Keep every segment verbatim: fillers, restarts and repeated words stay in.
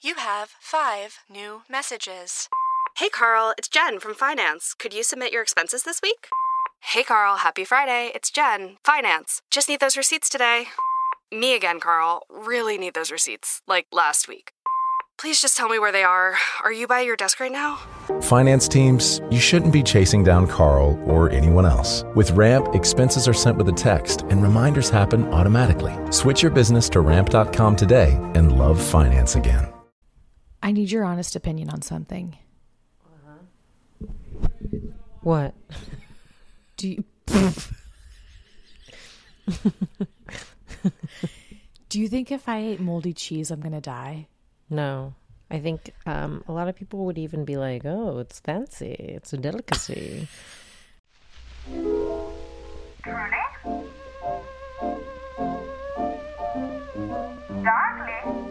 You have five new messages. Hey, Carl, it's Jen from Finance. Could you submit your expenses this week? Hey, Carl, happy Friday. It's Jen, Finance. Just need those receipts today. Me again, Carl. Really need those receipts, like last week. Please just tell me where they are. Are you by your desk right now? Finance teams, you shouldn't be chasing down Carl or anyone else. With Ramp, expenses are sent with a text and reminders happen automatically. Switch your business to ramp dot com today and love finance again. I need your honest opinion on something. Uh-huh. What? Do you... Do you think if I ate moldy cheese, I'm going to die? No. I think um, a lot of people would even be like, oh, it's fancy. It's a delicacy. Truly? Darkly?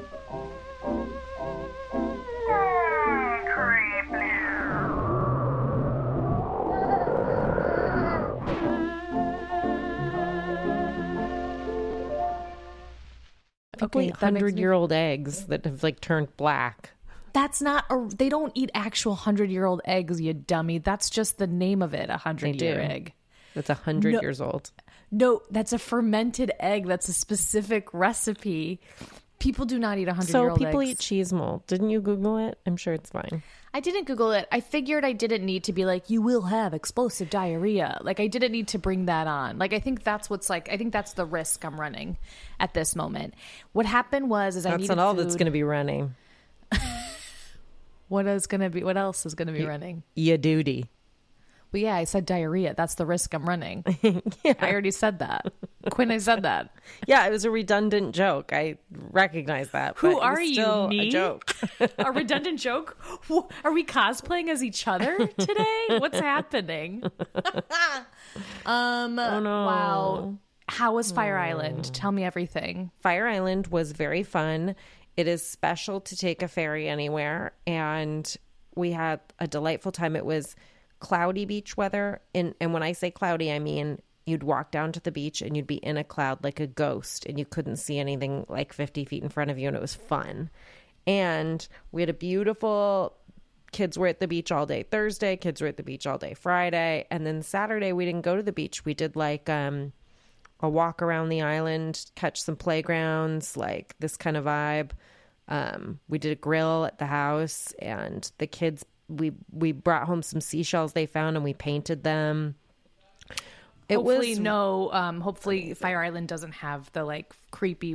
Okay, hundred-year-old eggs that have like turned black. That's not a, they don't eat actual hundred-year-old eggs, you dummy. That's just the name of it, a hundred-year egg. It's a hundred no, years old. No, that's a fermented egg. That's a specific recipe. People do not eat a hundred-year-old eggs. So people eat cheese mold. Didn't you Google it? I'm sure it's fine. I didn't Google it. I figured I didn't need to be like, you will have explosive diarrhea. Like, I didn't need to bring that on. Like, I think that's what's like, I think that's the risk I'm running at this moment. What happened was, is I needed That's not all food. That's going to be running. What is going to be, what else is going to be y- running? Your duty. Well, yeah, I said diarrhea. That's the risk I'm running. Yeah. I already said that. Quinn, I said that. Yeah, it was a redundant joke. I recognize that. Who but are it was you, still me? A joke. A redundant joke? Are we cosplaying as each other today? What's happening? um. Oh, no. Wow. How was Fire oh. Island? Tell me everything. Fire Island was very fun. It is special to take a ferry anywhere, and we had a delightful time. It was cloudy beach weather, and and when I say cloudy, I mean you'd walk down to the beach and you'd be in a cloud like a ghost, and you couldn't see anything like fifty feet in front of you, and it was fun. And we had a beautiful, kids were at the beach all day Thursday, kids were at the beach all day Friday, and then Saturday we didn't go to the beach. We did like um a walk around the island, catch some playgrounds, like this kind of vibe. Um, we did a grill at the house, and the kids, we we brought home some seashells they found, and we painted them. It hopefully was no. Um, hopefully, Fire Island doesn't have the like creepy,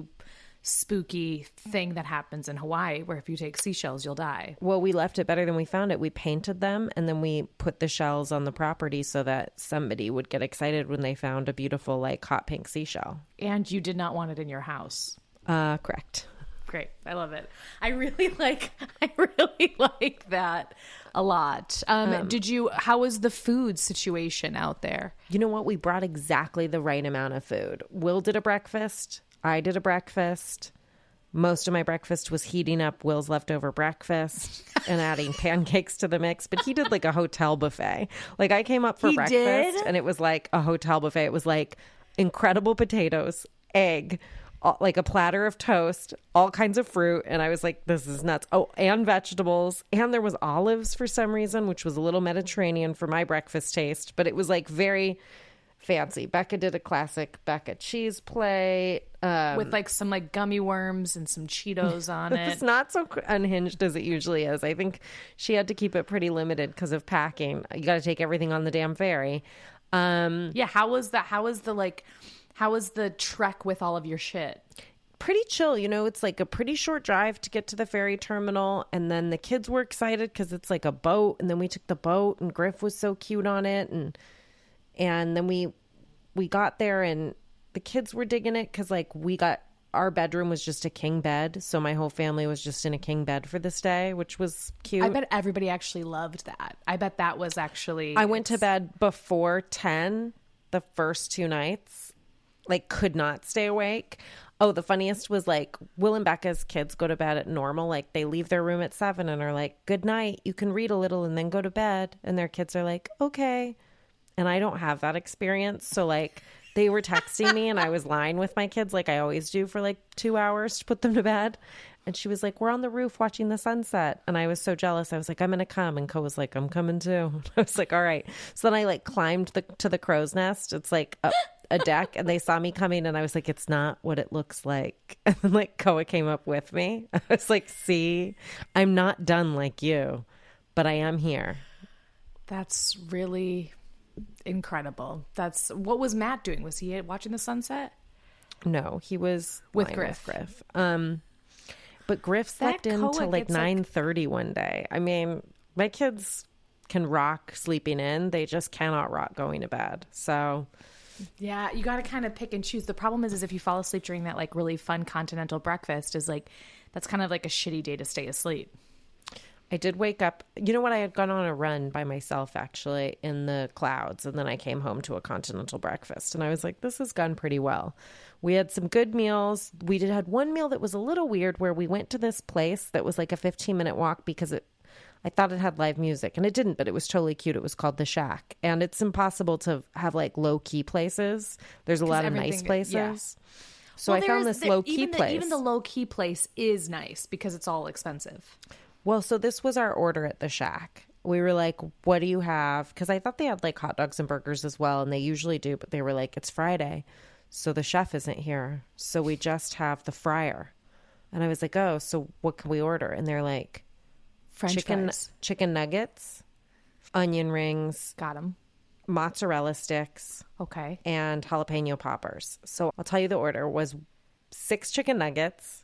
spooky thing that happens in Hawaii, where if you take seashells, you'll die. Well, we left it better than we found it. We painted them, and then we put the shells on the property so that somebody would get excited when they found a beautiful, like, hot pink seashell. And you did not want it in your house. Uh, correct. Great. I love it. I really like, I really like that a lot. Um, um, did you, how was the food situation out there? You know what? We brought exactly the right amount of food. Will did a breakfast. I did a breakfast. Most of my breakfast was heating up Will's leftover breakfast and adding pancakes to the mix. But he did like a hotel buffet. Like I came up for he breakfast did? and it was like a hotel buffet. It was like incredible potatoes, egg, all, like a platter of toast, all kinds of fruit. And I was like, this is nuts. Oh, and vegetables. And there was olives for some reason, which was a little Mediterranean for my breakfast taste. But it was like very fancy. Becca did a classic Becca cheese plate. Um, with like some like gummy worms and some Cheetos on it. It's not so unhinged as it usually is. I think she had to keep it pretty limited because of packing. You got to take everything on the damn ferry. Um, yeah. How was that? How was the like, how was the trek with all of your shit? Pretty chill. You know, it's like a pretty short drive to get to the ferry terminal. And then the kids were excited because it's like a boat. And then we took the boat and Griff was so cute on it. And And then we we got there and the kids were digging it because, like, we got our bedroom was just a king bed. So my whole family was just in a king bed for this day, which was cute. I bet everybody actually loved that. I bet that was actually... I went to bed before ten the first two nights. Like, could not stay awake. Oh, the funniest was, like, Will and Becca's kids go to bed at normal. Like, they leave their room at seven and are like, good night. You can read a little and then go to bed. And their kids are like, okay. And I don't have that experience. So, like, they were texting me and I was lying with my kids like I always do for, like, two hours to put them to bed. And she was like, we're on the roof watching the sunset. And I was so jealous. I was like, I'm going to come. And Co was like, I'm coming too. I was like, all right. So then I like climbed the, to the crow's nest. It's like a, a deck. And they saw me coming. And I was like, it's not what it looks like. And then like Koa came up with me. I was like, see, I'm not done like you, but I am here. That's really incredible. That's what was Matt doing? Was he watching the sunset? No, he was With lying Griff. Griff. Um, but Griff slept That in Koa till like gets, like- nine thirty one day. I mean, my kids can rock sleeping in. They just cannot rock going to bed. So Yeah, you got to kind of pick and choose. The problem is, is if you fall asleep during that like really fun continental breakfast, is like that's kind of like a shitty day to stay asleep. I did wake up. You know what? I had gone on a run by myself actually in the clouds. And then I came home to a continental breakfast. And I was like, this has gone pretty well. We had some good meals. We did had one meal that was a little weird where we went to this place that was like a fifteen minute walk because it, I thought it had live music and it didn't, but it was totally cute. It was called The Shack. And it's impossible to have like low key places. There's a lot of nice everything- places. yeah. So Well, I found there's this the- low key even the, place. Even the low key place is nice because it's all expensive. Well, so this was our order at the Shack. We were like, what do you have? Because I thought they had like hot dogs and burgers as well. And they usually do. But they were like, it's Friday. So the chef isn't here. So we just have the fryer. And I was like, oh, so what can we order? And they're like, French chicken, fries. chicken nuggets, onion rings, Got them. mozzarella sticks, Okay. and jalapeno poppers. So I'll tell you the order was six chicken nuggets,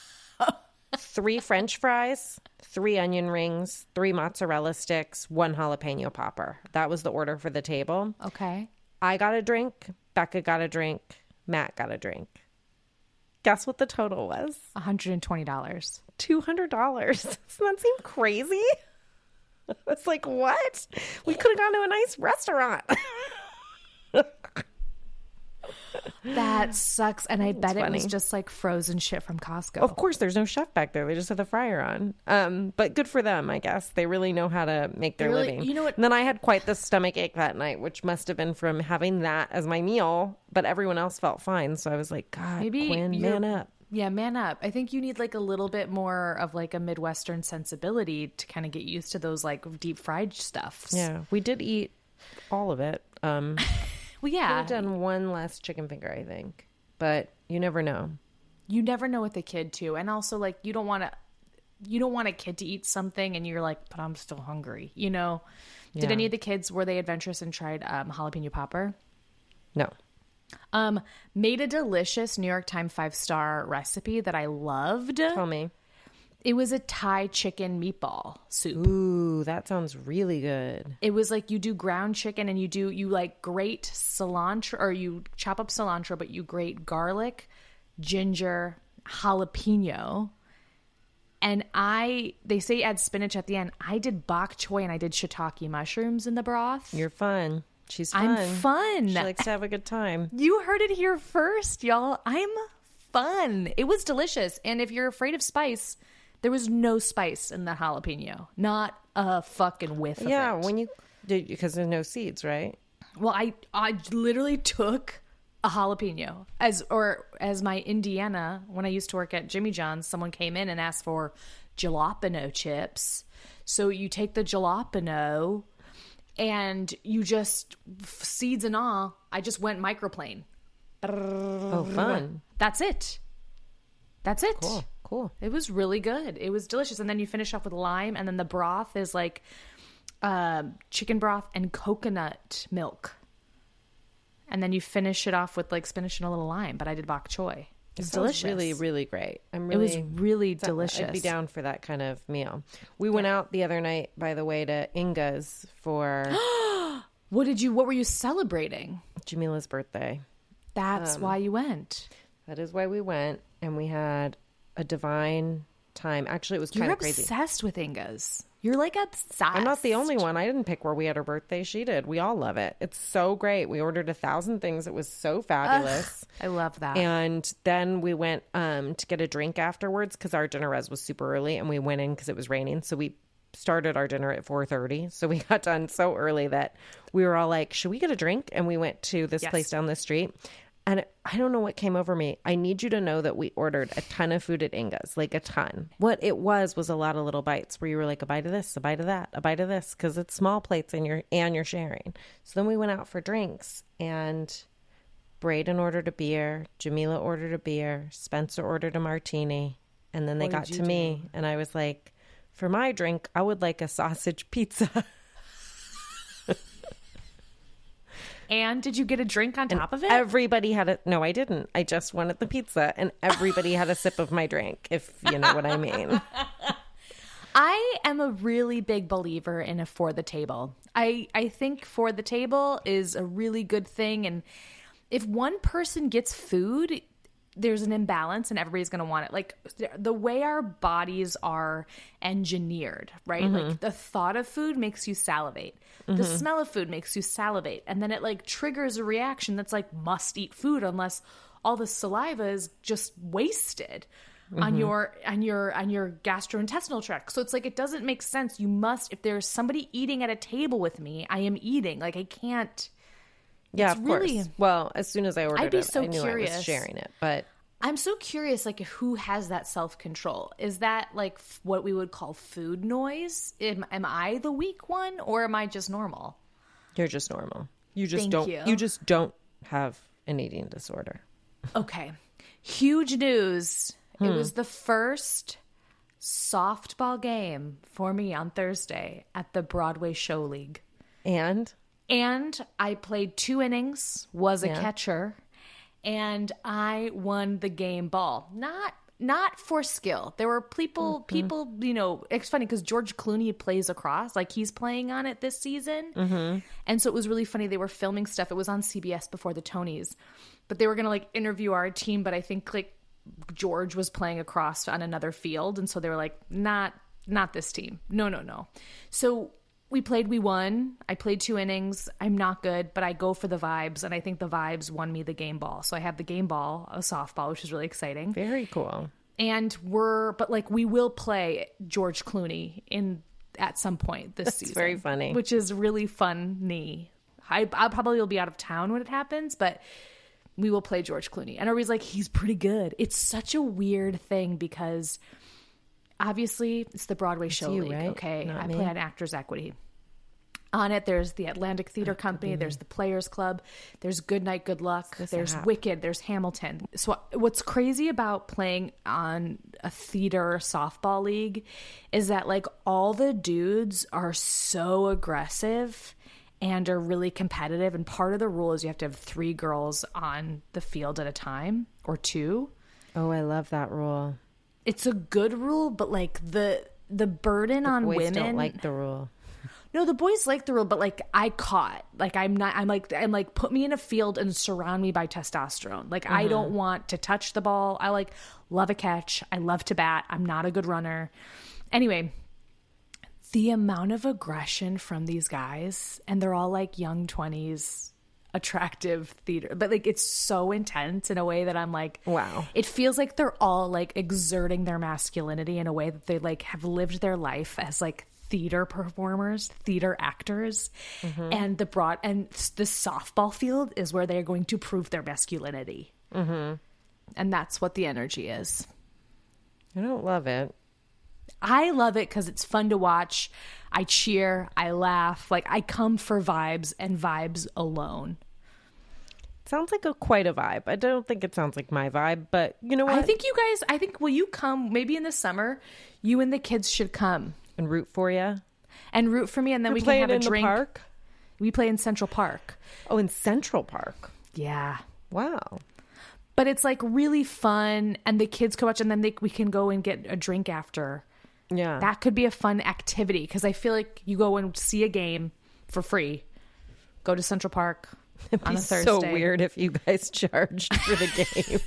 three French fries, three onion rings, three mozzarella sticks, one jalapeno popper. That was the order for the table. Okay. I got a drink, Becca got a drink, Matt got a drink. Guess what the total was? one hundred twenty dollars. two hundred dollars. Doesn't that seem crazy? I was like, what? We could have gone to a nice restaurant. That sucks. And I bet it was funny. just like frozen shit from Costco. Of course, there's no chef back there. They just have the fryer on. Um, but good for them, I guess. They really know how to make their Really- living. you know what- And then I had quite the stomach ache that night, which must have been from having that as my meal. But everyone else felt fine. So I was like, God, Maybe Quinn, you're- man up. Yeah, man up. I think you need like a little bit more of like a Midwestern sensibility to kind of get used to those like deep fried stuffs. Yeah, we did eat all of it. Um, Well, Could yeah. have done one last chicken finger, I think. But you never know. You never know with a kid too. And also like you don't want to you don't want a kid to eat something and you're like, but I'm still hungry, you know? Did Yeah. any of the kids, were they adventurous and tried um, jalapeno popper? No. Um, made a delicious New York Times five-star recipe that I loved. Tell me. It was a Thai chicken meatball soup. Ooh, that sounds really good. It was like you do ground chicken and you do, you like grate cilantro, or you chop up cilantro, but you grate garlic, ginger, jalapeno. And I, they say add spinach at the end. I did bok choy and I did shiitake mushrooms in the broth. You're fun. She's fun. I'm fun. She likes to have a good time. You heard it here first, y'all. I'm fun. It was delicious. And if you're afraid of spice, there was no spice in the jalapeno. Not a fucking whiff of Yeah, it. when you did, because there's no seeds, right? Well, I I literally took a jalapeno as or as my Indiana when I used to work at Jimmy John's. Someone came in and asked for jalapeno chips. So you take the jalapeno and you just seeds and all. I just went microplane. Oh, fun. That's it. That's it. Cool. Cool. It was really good. It was delicious. And then you finish off with lime, and then the broth is like um, chicken broth and coconut milk. And then you finish it off with like spinach and a little lime. But I did bok choy. It was Sounds delicious. Really, really great. I'm It really. was really I'd delicious. be down for that kind of meal. We went out the other night, by the way, to Inga's for What did you? What were you celebrating? Jamila's birthday. That's Um, why you went. That is why we went, and we had a divine time. Actually, it was kind You're of crazy. obsessed with Inga's. You're like obsessed. I'm not the only one. I didn't pick where we had our birthday. She did. We all love it. It's so great. We ordered a thousand things. It was so fabulous. I love that. And then we went um, to get a drink afterwards because our dinner res was super early, and we went in because it was raining. So we started our dinner at four thirty. So we got done so early that we were all like, should we get a drink? And we went to this Yes. place down the street. And I don't know what came over me. I need you to know that we ordered a ton of food at Inga's, like a ton. What it was was a lot of little bites where you were like, a bite of this, a bite of that, a bite of this, because it's small plates and you're, and you're sharing. So then we went out for drinks, and Braden ordered a beer, Jamila ordered a beer, Spencer ordered a martini, and then they What got did to you me, do? and I was like, for my drink, I would like a sausage pizza. And did you get a drink on top of it? Everybody had a no, I didn't. I just wanted the pizza, and everybody had a sip of my drink, if you know what I mean. I am a really big believer in a for the table. I, I think for the table is a really good thing. And if one person gets food, there's an imbalance and everybody's going to want it. Like the way our bodies are engineered, right? Mm-hmm. Like the thought of food makes you salivate. Mm-hmm. The smell of food makes you salivate. And then it like triggers a reaction that's like must eat food unless all the saliva is just wasted. Mm-hmm. on your on your on your gastrointestinal tract. So it's like it doesn't make sense. You must, if there's somebody eating at a table with me, I am eating. Like I can't. Yeah, it's of really, course. Well, as soon as I ordered I'd be it, so I knew I curious. was sharing it. But I'm so curious, like who has that self control? Is that like f- what we would call food noise? Am, am I the weak one, or am I just normal? you're just normal. You just Thank don't. you. You just don't have an eating disorder. Okay, huge news. Hmm. It was the first softball game for me on Thursday at the Broadway Show League. And And I played two innings, was a Yeah. catcher, and I won the game ball. Not not for skill. There were people, Mm-hmm. people, you know, it's funny because George Clooney plays across, like he's playing on it this season. Mm-hmm. And so it was really funny. They were filming stuff. It was on C B S before the Tonys. But they were going to like interview our team, but I think like George was playing across on another field, and so they were like, not not this team. No, no, no. So we played, we won. I played two innings. I'm not good, but I go for the vibes, and I think the vibes won me the game ball. So I have the game ball, a softball, which is really exciting. very cool. And we're, but like we will play George Clooney in at some point this That's season. very funny. Which is really funny. I I probably will be out of town when it happens, but we will play George Clooney. And everybody's like, he's pretty good. It's such a weird thing because obviously it's the Broadway Show you, League. right? Okay. Not I me. play on Actors Equity. On it, there's the Atlantic Theater Company, there's the Players Club, there's Good Night, Good Luck, this there's app? Wicked, there's Hamilton. So what's crazy about playing on a theater softball league is that like all the dudes are so aggressive and are really competitive. And part of the rule is you have to have three girls on the field at a time or two. Oh, I love that rule. It's a good rule, but like the the burden on Boys women don't like the rule. No, the boys like the rule, but like I caught, like I'm not, I'm like, I'm like, put me in a field and surround me by testosterone. Like I don't want to touch the ball. I like love a catch. I love to bat. I'm not a good runner. Anyway, the amount of aggression from these guys, and they're all like young twenties, attractive theater, but like it's so intense in a way that I'm like, Wow. It feels like they're all like exerting their masculinity in a way that they like have lived their life as like theater performers, theater actors, Mm-hmm. and the broad and the softball field is where they're going to prove their masculinity, mm-hmm. and that's what the energy is. I don't love it. I love it because it's fun to watch. I cheer, I laugh, like I come for vibes and vibes alone. Sounds like a quite a vibe. I don't think it sounds like my vibe, but you know what? I think you guys, I think, will you come maybe in the summer? You and the kids should come and root for you. and root for me, and then You're we can playing have a in drink. the park. We play in Central Park. Oh, in Central Park. Yeah. Wow. But it's like really fun, and the kids can watch, and then they, we can go and get a drink after. Yeah. That could be a fun activity because I feel like you go and see a game for free. Go to Central Park It'd on be a Thursday. so weird if you guys charged for the game.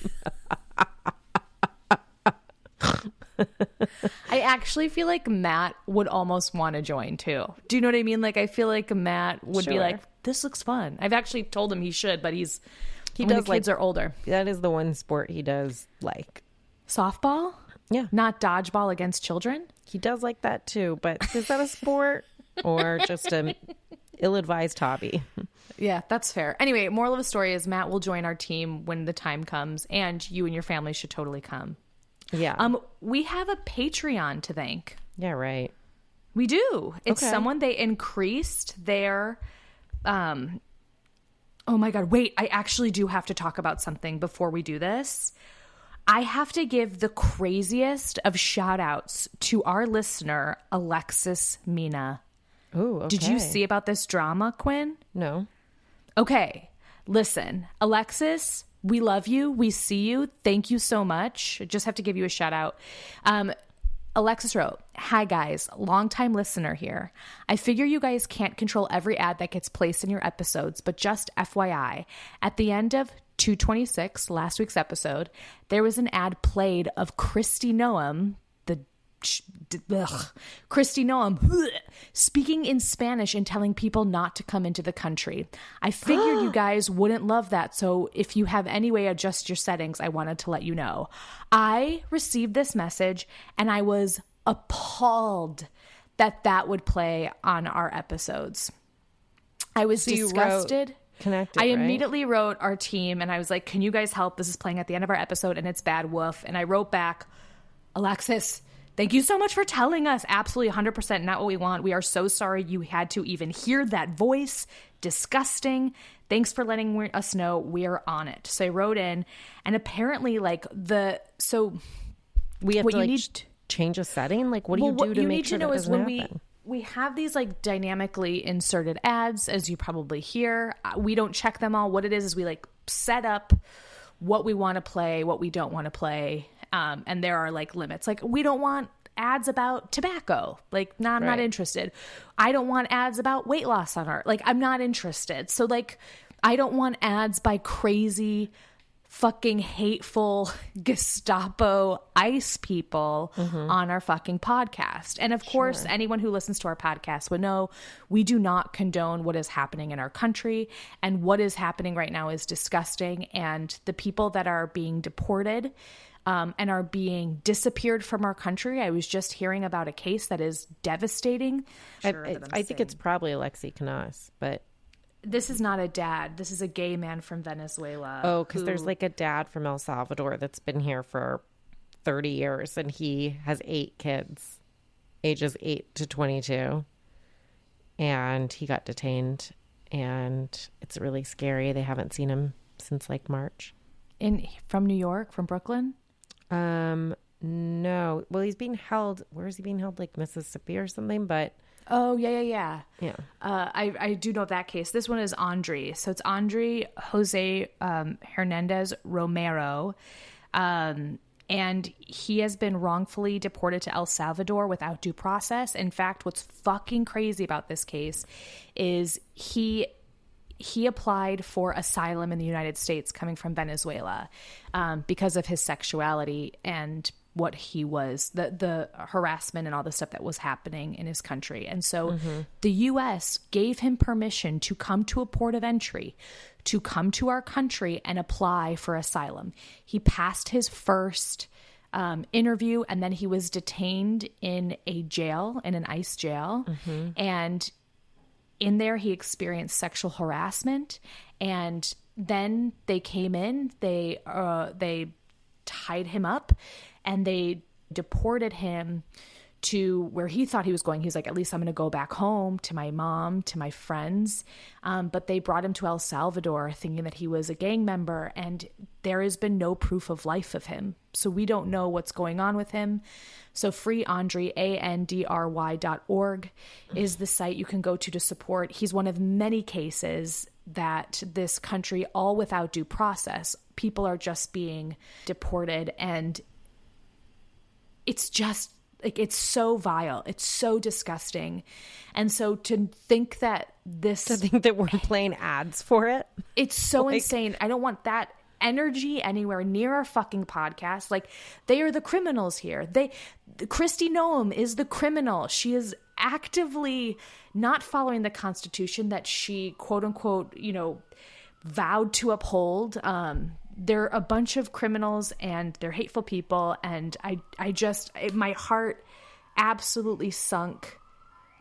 I actually feel like Matt would almost want to join too. Do you know what I mean? Like I feel like Matt would be Sure. like, "This looks fun." I've actually told him he should, but he's He when does the kids like- are older. That is the one sport he does like. Softball, Yeah. not dodgeball against children. He does like that too, but is that a sport or just a ill-advised hobby. Yeah, that's fair. Anyway, moral of the story is Matt will join our team when the time comes, and you and your family should totally come. Yeah. Um, we have a Patreon to thank. Yeah, right. We do. It's Okay. someone they increased their um oh my god, wait, I actually do have to talk about something before we do this. I have to give the craziest of shout outs to our listener, Alexis Mina. Ooh, okay. Did you see about this drama, Quinn? No. Okay, listen, Alexis, we love you. We see you. Thank you so much. I just have to give you a shout out. Um, Alexis wrote, "Hi guys, longtime listener here. I figure you guys can't control every ad that gets placed in your episodes, but just F Y I, at the end of two twenty-six, last week's episode, there was an ad played of Kristi Noem, the ugh, Kristi Noem, ugh, speaking in Spanish and telling people not to come into the country. I figured you guys wouldn't love that, so if you have any way to adjust your settings, I wanted to let you know." I received this message and I was appalled that that would play on our episodes. I was So you wrote disgusted. Connected, I right? immediately wrote our team and I was like, "Can you guys help? This is playing at the end of our episode and it's bad, woof." And I wrote back, "Alexis, thank you so much for telling us. Absolutely one hundred percent not what we want. We are so sorry you had to even hear that voice. Disgusting. Thanks for letting us know. We're on it." So I wrote in, and apparently like the, so We have what to you like need ch- change a setting? Like what do well, you do what to you make need sure to know that is doesn't when happen? we we have these like dynamically inserted ads, as you probably hear. Uh, We don't check them all. What it is is we like set up what we want to play, what we don't want to play, um, and there are like limits. Like we don't want ads about tobacco. Like, nah, I'm not Right. interested. I don't want ads about weight loss on our. Like, I'm not interested. So like, I don't want ads by crazy, fucking hateful Gestapo ICE people on our fucking podcast. And of course, anyone who listens to our podcast would know we do not condone what is happening in our country. And what is happening right now is disgusting. And the people that are being deported um, and are being disappeared from our country, I was just hearing about a case that is devastating. I, I, I think it's probably Alexi Canas, but This is not a dad. This is a gay man from Venezuela. oh, because who- there's like a dad from El Salvador that's been here for thirty years and he has eight kids, ages eight to twenty-two. And he got detained and it's really scary. They haven't seen him since like March. in from New York, from Brooklyn. Um, no. Well, he's being held. Where is he being held? Like Mississippi or something? But Oh yeah, yeah, yeah. yeah. Uh, I I do know that case. This one is Andre. So it's Andre Jose um, Hernandez Romero, um, and he has been wrongfully deported to El Salvador without due process. In fact, what's fucking crazy about this case is he. He applied for asylum in the United States coming from Venezuela um, because of his sexuality and what he was, the the harassment and all the stuff that was happening in his country. And so the U S gave him permission to come to a port of entry, to come to our country and apply for asylum. He passed his first um, interview and then he was detained in a jail, in an ICE jail. And in there, he experienced sexual harassment, and then they came in, they uh, they tied him up, and they deported him to where he thought he was going. He was like, at least I'm going to go back home to my mom, to my friends. Um, but they brought him to El Salvador thinking that he was a gang member, and there has been no proof of life of him. So we don't know what's going on with him. So Free Andre, A N D R Y dot org is the site you can go to to support. He's one of many cases that this country, all without due process, people are just being deported, and it's just like, it's so vile. It's so disgusting. And so to think that this, To think that we're playing ads for it. it's so Like- insane. I don't want that energy anywhere near our fucking podcast. Like, they are the criminals here. They, Kristi Noem is the criminal. She is actively not following the Constitution that she, quote unquote, you know, vowed to uphold. Um, they're a bunch of criminals and they're hateful people. And I, I just, it, my heart absolutely sunk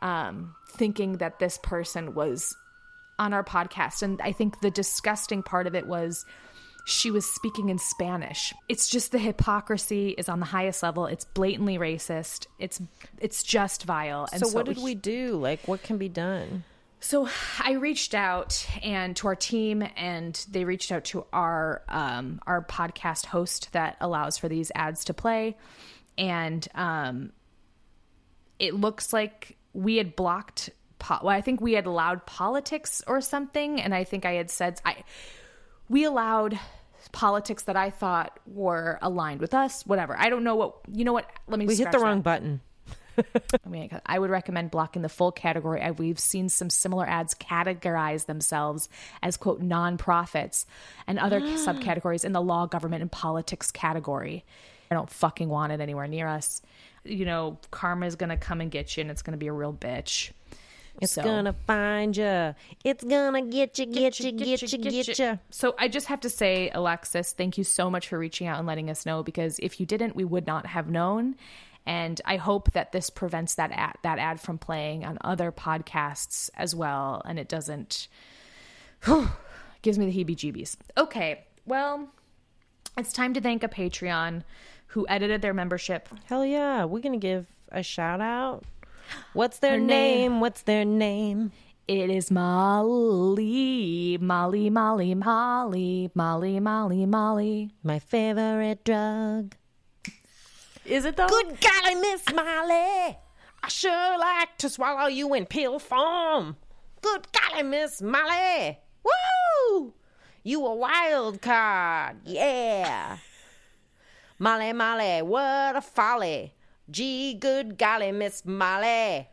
um, thinking that this person was on our podcast. And I think the disgusting part of it was she was speaking in Spanish. It's just the hypocrisy is on the highest level. It's blatantly racist. It's it's just vile. And so, so what did we do? Like, what can be done? So I reached out and to our team, and they reached out to our um, our podcast host that allows for these ads to play. And um, it looks like we had blocked, po- well, I think we had allowed politics or something. And I think I had said, I we allowed politics that I thought were aligned with us, whatever. I don't know what, you know what, let me We hit scratch the wrong that. button. I mean, I would recommend blocking the full category. I, we've seen some similar ads categorize themselves as, quote, nonprofits and other subcategories in the law, government, and politics category. I don't fucking want it anywhere near us. You know, karma is going to come and get you, and it's going to be a real bitch. It's So- gonna find you. It's gonna get you, get you, get you, get you. So I just have to say, Alexis, thank you so much for reaching out and letting us know, because if you didn't, we would not have known. And I hope that this prevents that ad, that ad from playing on other podcasts as well. And it doesn't, gives me the heebie-jeebies. Okay, well, it's time to thank a Patreon who edited their membership. Hell yeah. We're gonna give a shout out. What's their Her name? name- What's their name? It is Molly, Molly, Molly, Molly, Molly, Molly, Molly. My favorite drug. Is it though? Good golly, Miss Molly. I sure like to swallow you in pill form. Good golly, Miss Molly. Woo! You a wild card. Yeah. Molly, Molly, what a folly. Gee, good golly, Miss Molly.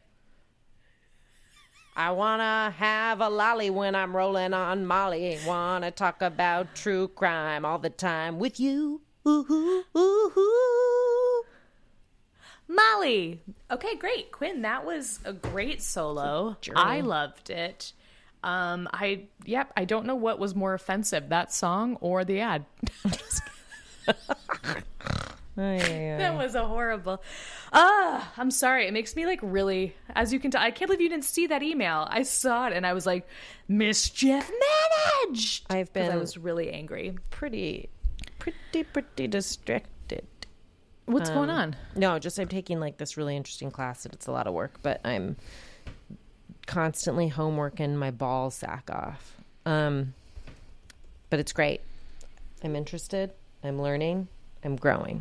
I wanna have a lolly when I'm rolling on Molly. Wanna talk about true crime all the time with you. Ooh, ooh, ooh. Molly. Okay, great. Quinn, that was a great solo. I loved it. Um, I, yep, I don't know what was more offensive, that song or the ad. Oh, yeah, yeah. That was a horrible. Ah, I'm sorry. It makes me like really, as you can tell, I can't believe you didn't see that email. I saw it and I was like, mischief managed. I've 'Cause been I was really angry. pretty, pretty, pretty distracted. What's going on? No, just I'm taking like this really interesting class and it's a lot of work, but I'm constantly homeworking my ball sack off. Um, but it's great. I'm interested. I'm learning. I'm growing.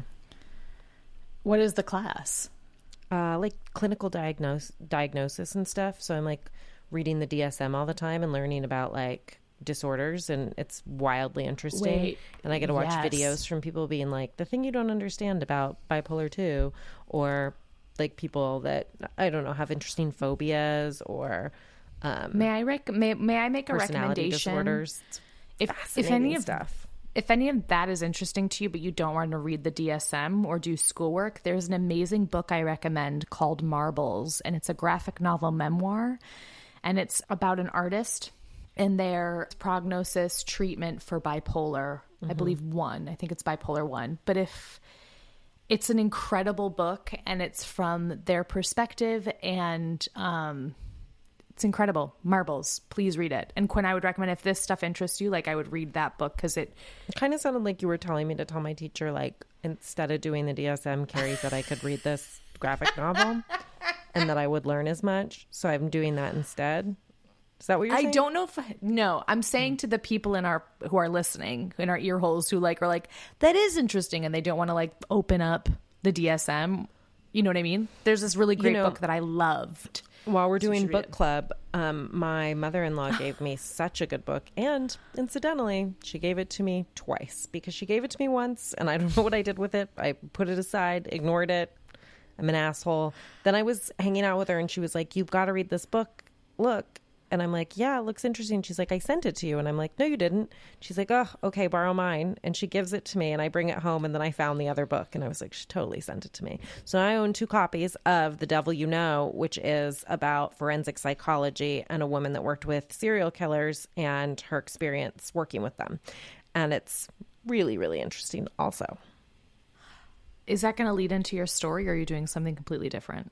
What is the class? Uh, like clinical diagnose diagnosis and stuff. So I'm like reading the D S M all the time and learning about like disorders, and it's wildly interesting. Wait, and I get to watch yes. videos from people being like, the thing you don't understand about bipolar two, or like people that I don't know have interesting phobias or um, May I rec- may, may I make a personality recommendation? disorders. It's If if fascinating any of stuff. If any of that is interesting to you, but you don't want to read the D S M or do schoolwork, there's an amazing book I recommend called Marbles, and it's a graphic novel memoir, and it's about an artist and their prognosis treatment for bipolar. I believe one. I think it's bipolar one. But if it's an incredible book, and it's from their perspective, and um, it's incredible. Marbles. Please read it. And Quinn, I would recommend, if this stuff interests you, like I would read that book, because it It kind of sounded like you were telling me to tell my teacher, like, instead of doing the D S M, Carrie said I could read this graphic novel and that I would learn as much. So I'm doing that instead. Is that what you're I saying? don't know if no, I'm saying to the people in our who are listening in our ear holes who like are like, that is interesting, and they don't want to like open up the D S M. You know what I mean? There's this really great know- book that I loved. While we're So you doing should read book it. club, um, my mother-in-law gave me such a good book. And incidentally, she gave it to me twice, because she gave it to me once and I don't know what I did with it. I put it aside, ignored it. I'm an asshole. Then I was hanging out with her and she was like, you've got to read this book. Look. And I'm like, yeah, it looks interesting. She's like, I sent it to you. And I'm like, no, you didn't. She's like, oh, okay, borrow mine. And she gives it to me and I bring it home. And then I found the other book and I was like, she totally sent it to me. So I own two copies of The Devil You Know, which is about forensic psychology and a woman that worked with serial killers and her experience working with them. And it's really, really interesting also. Is that going to lead into your story, or are you doing something completely different?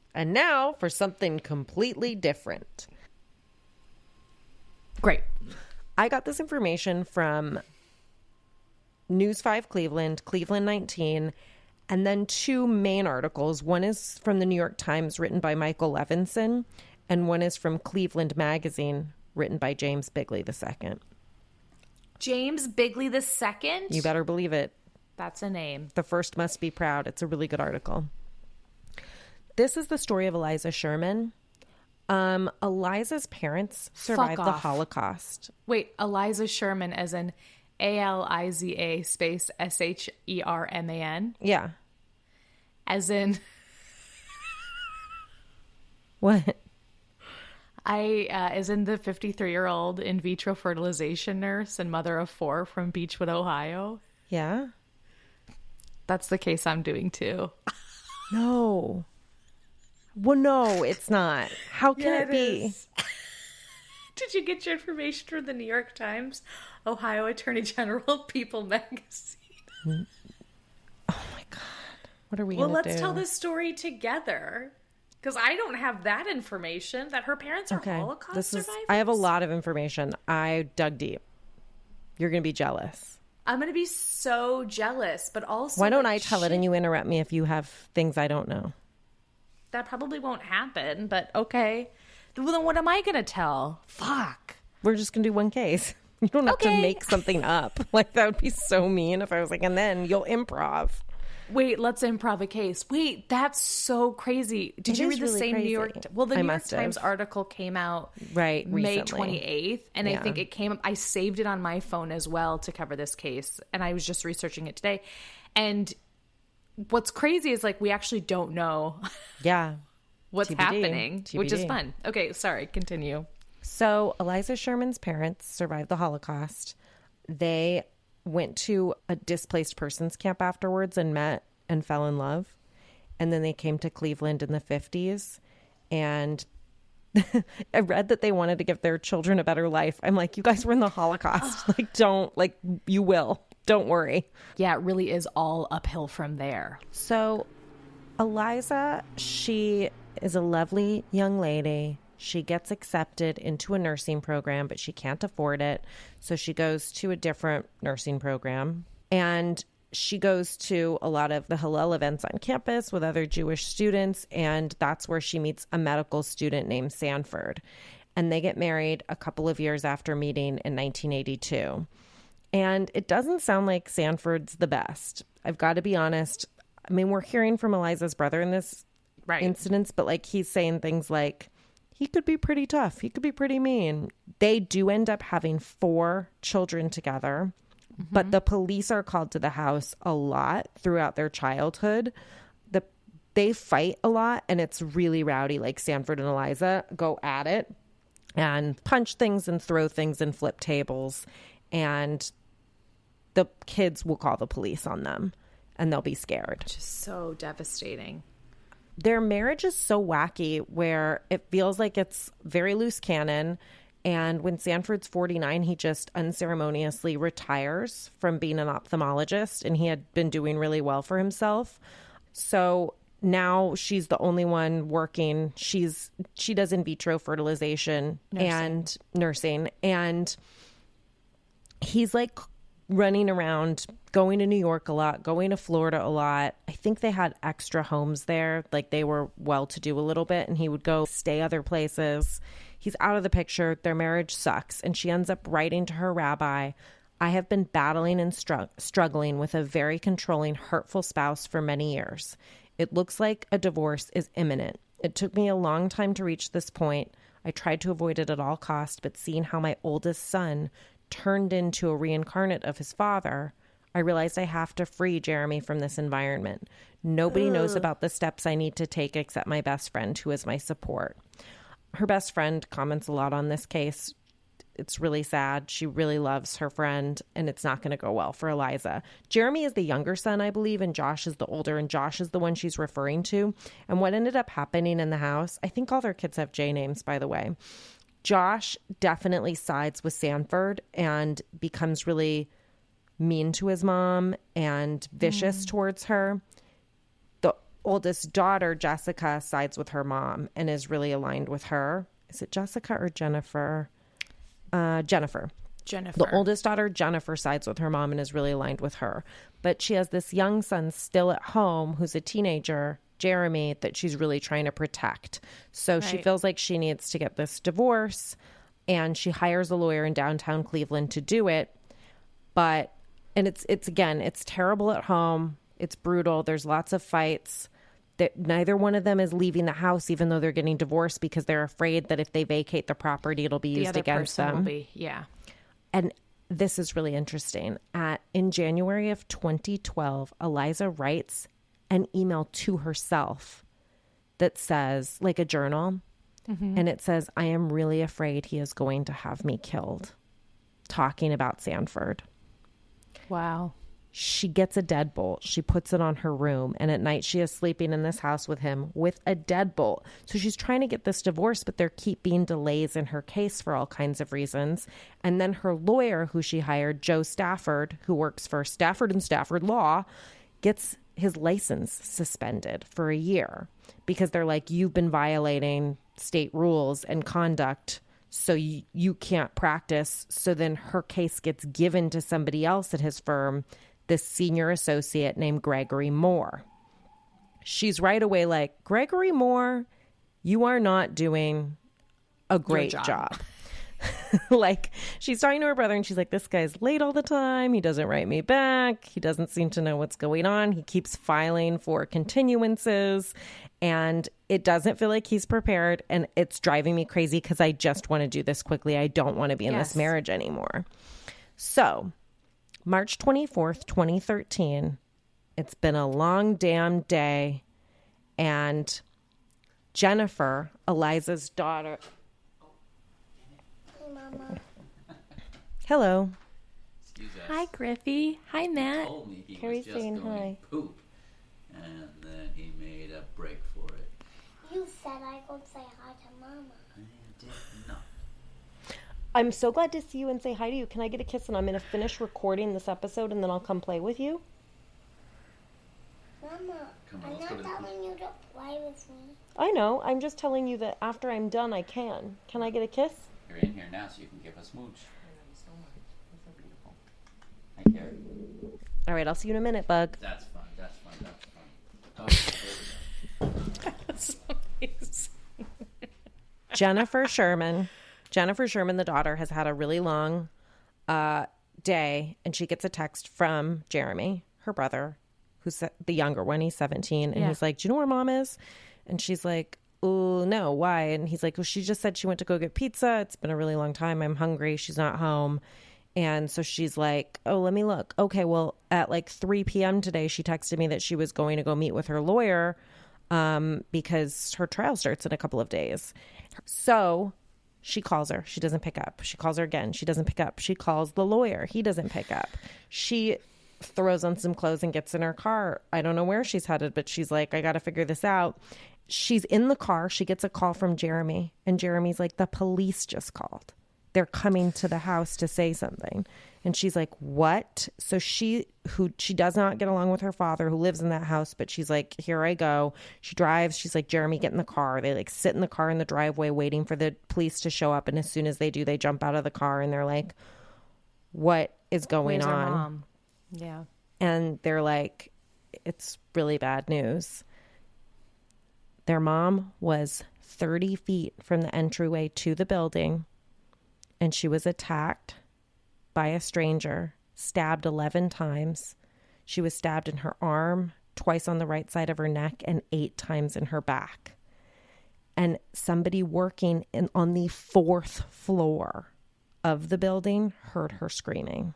And now for something completely different. Great. I got this information from News five Cleveland, Cleveland nineteen, and then two main articles. One is from the New York Times, written by Michael Levinson, and one is from Cleveland Magazine, written by James Bigley the Second. James Bigley the Second? You better believe it. That's a name. The first must be proud. It's a really good article. This is the story of Eliza Sherman. Um, Eliza's parents survived Fuck the off. Holocaust. Wait, Eliza Sherman as in A L I Z A space S H E R M A N? Yeah. As in, What? I, uh, as in the fifty-three-year-old in vitro fertilization nurse and mother of four from Beechwood, Ohio. Yeah? That's the case I'm doing too. No. Well, no, it's not. How can Yeah, it, it be? is. Did you get your information from the New York Times, Ohio Attorney General, People Magazine? Oh my God. What are we Well, going to let's do? tell this story together. Because I don't have that information, that her parents are Okay. Holocaust This is, survivors. I have a lot of information. I dug deep. You're going to be jealous. I'm going to be so jealous, but also... Why don't like, I tell it shit, and you interrupt me if you have things I don't know? That probably won't happen, but okay. Well, then what am I going to tell? Fuck. We're just going to do one case. You don't have to Okay. make something up. Like, that would be so mean if I was like, and then you'll improv. Wait, let's improv a case. Wait, that's so crazy. Did It you is read the really same New York? crazy. Well, the I New York must have. Times article came out Right, May recently. twenty-eighth, and I Yeah. think it came. I saved it on my phone as well to cover this case, and I was just researching it today. And what's crazy is like we actually don't know Yeah. what's T B D. happening, which is T B D. fun. Okay, sorry, continue. So Eliza Sherman's parents survived the Holocaust. They went to a displaced persons camp afterwards and met and fell in love. And then they came to Cleveland in the fifties. And I read that they wanted to give their children a better life. I'm like, you guys were in the Holocaust. Like, don't, like, you will. Don't worry. Yeah, it really is all uphill from there. So Eliza, she is a lovely young lady. She gets accepted into a nursing program, but she can't afford it. So she goes to a different nursing program. And she goes to a lot of the Hillel events on campus with other Jewish students. And that's where she meets a medical student named Sanford. And they get married a couple of years after meeting in nineteen eighty-two. And it doesn't sound like Sanford's the best. I've got to be honest. I mean, we're hearing from Eliza's brother in this Right. incidents, but like he's saying things like, he could be pretty tough. He could be pretty mean. They do end up having four children together, but the police are called to the house a lot throughout their childhood. The They fight a lot, and it's really rowdy. Like Sanford and Eliza go at it and punch things and throw things and flip tables. And the kids will call the police on them, and they'll be scared. Just so devastating. Their marriage is so wacky where it feels like it's very loose cannon. And when Sanford's forty-nine, he just unceremoniously retires from being an ophthalmologist, and he had been doing really well for himself. So now she's the only one working. She's she does in vitro fertilization Nursing. and nursing. And he's like running around, going to New York a lot, going to Florida a lot. I think they had extra homes there. Like they were well to do a little bit, and he would go stay other places. He's out of the picture. Their marriage sucks. And she ends up writing to her rabbi, I have been battling and str- struggling with a very controlling, hurtful spouse for many years. It looks like a divorce is imminent. It took me a long time to reach this point. I tried to avoid it at all costs, but seeing how my oldest son turned into a reincarnate of his father, I realized I have to free Jeremy from this environment. Nobody Ugh. knows about the steps I need to take except my best friend, who is my support. Her best friend comments a lot on this case. It's really sad. She really loves her friend, and it's not going to go well for Eliza. Jeremy is the younger son, I believe, and Josh is the older, and Josh is the one she's referring to. And what ended up happening in the house, I think all their kids have J names, by the way. Josh definitely sides with Sanford and becomes really mean to his mom and vicious mm. towards her. The oldest daughter, Jessica, sides with her mom and is really aligned with her. Is it Jessica or Jennifer? Uh, Jennifer. Jennifer. The oldest daughter, Jennifer, sides with her mom and is really aligned with her. But she has this young son still at home who's a teenager, Jeremy, that she's really trying to protect. So Right. she feels like she needs to get this divorce, and she hires a lawyer in downtown Cleveland to do it. But, and it's, it's again, it's terrible at home. It's brutal. There's lots of fights. That neither one of them is leaving the house, even though they're getting divorced, because they're afraid that if they vacate the property, it'll be the used other against person them. will be, yeah. And this is really interesting. At in January of twenty twelve, Eliza writes an email to herself that says, like a journal, Mm-hmm. and it says, "I am really afraid he is going to have me killed," talking about Sanford. Wow. She gets a deadbolt. She puts it on her room. And at night, she is sleeping in this house with him with a deadbolt. So she's trying to get this divorce, but there keep being delays in her case for all kinds of reasons. And then her lawyer, who she hired, Joe Stafford, who works for Stafford and Stafford Law, gets his license suspended for a year because they're like, you've been violating state rules and conduct, so you, you can't practice. So then her case gets given to somebody else at his firm, this senior associate named Gregory Moore. She's right away like, Gregory Moore, you are not doing a great job. job. Like, she's talking to her brother and she's like, this guy's late all the time. He doesn't write me back. He doesn't seem to know what's going on. He keeps filing for continuances and it doesn't feel like he's prepared. And it's driving me crazy because I just want to do this quickly. I don't want to be in Yes. this marriage anymore. So March twenty-fourth, twenty thirteen, it's been a long damn day. And Jennifer, Eliza's daughter. Mama. Hello. Excuse us. Hi, Griffey. Hi, Matt. Told me he Carrie's was just saying going hi. to poop, and then he made a break for it. You said I could say hi to Mama. I did not. I'm so glad to see you and say hi to you. Can I get a kiss? And I'm going to finish recording this episode and then I'll come play with you. Mama, Come on, I'm let's go not to the- telling you to play with me. I know. I'm just telling you that after I'm done, I can. Can I get a kiss? You're in here now, so you can give us smooch. Hi, Carrie. All right. I'll see you in a minute, Bug. That's fun. That's fun. That's fun. Oh, there we go. Jennifer Sherman. Jennifer Sherman, the daughter, has had a really long uh, day, and she gets a text from Jeremy, her brother, who's se- the younger one. He's seventeen, and Yeah. he's like, "Do you know where Mom is?" And she's like, "Oh no, why?" And he's like, "Well, she just said she went to go get pizza. It's been a really long time. I'm hungry. She's not home." And so she's like, "Oh, let me look. Okay, well, at like three p.m. today, she texted me that she was going to go meet with her lawyer um, because her trial starts in a couple of days." So she calls her. She doesn't pick up. She calls her again. She doesn't pick up. She calls the lawyer. He doesn't pick up. She throws on some clothes and gets in her car. I don't know where she's headed, but she's like, I got to figure this out. She's in the car. She gets a call from Jeremy. And Jeremy's like, the police just called. They're coming to the house to say something. And she's like, what? So she, who she does not get along with her father, who lives in that house, but she's like, here I go. She drives. She's like, Jeremy, get in the car. They like sit in the car in the driveway waiting for the police to show up. And as soon as they do, they jump out of the car and they're like, what is going Where's our on? mom? Yeah. And they're like, it's really bad news. Their mom was thirty feet from the entryway to the building, and she was attacked by a stranger, stabbed eleven times. She was stabbed in her arm, twice on the right side of her neck, and eight times in her back. And somebody working in, on the fourth floor of the building heard her screaming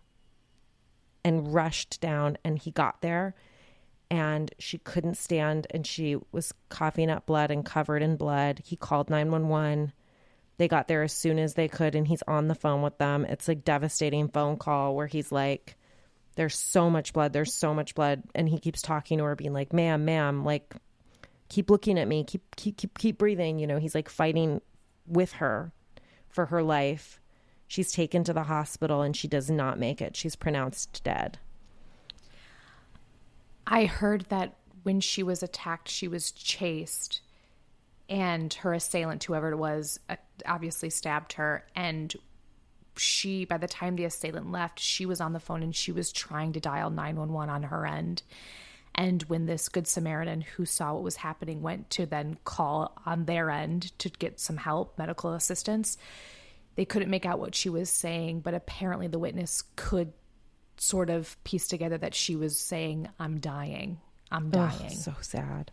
and rushed down, and he got there and she couldn't stand and she was coughing up blood and covered in blood. He called nine one one. They got there as soon as they could, and he's on the phone with them. It's a devastating phone call where he's like, there's so much blood, there's so much blood. And he keeps talking to her, being like, ma'am, ma'am, like, keep looking at me, keep, keep, keep, keep breathing. You know, he's like fighting with her for her life. She's taken to the hospital and she does not make it. She's pronounced dead. I heard that when she was attacked, she was chased, and her assailant, whoever it was, uh, obviously stabbed her. And she, by the time the assailant left, she was on the phone and she was trying to dial nine one one on her end. And when this Good Samaritan who saw what was happening went to then call on their end to get some help, medical assistance, they couldn't make out what she was saying, but apparently the witness could sort of piece together that she was saying, I'm dying. I'm dying. Ugh, so sad.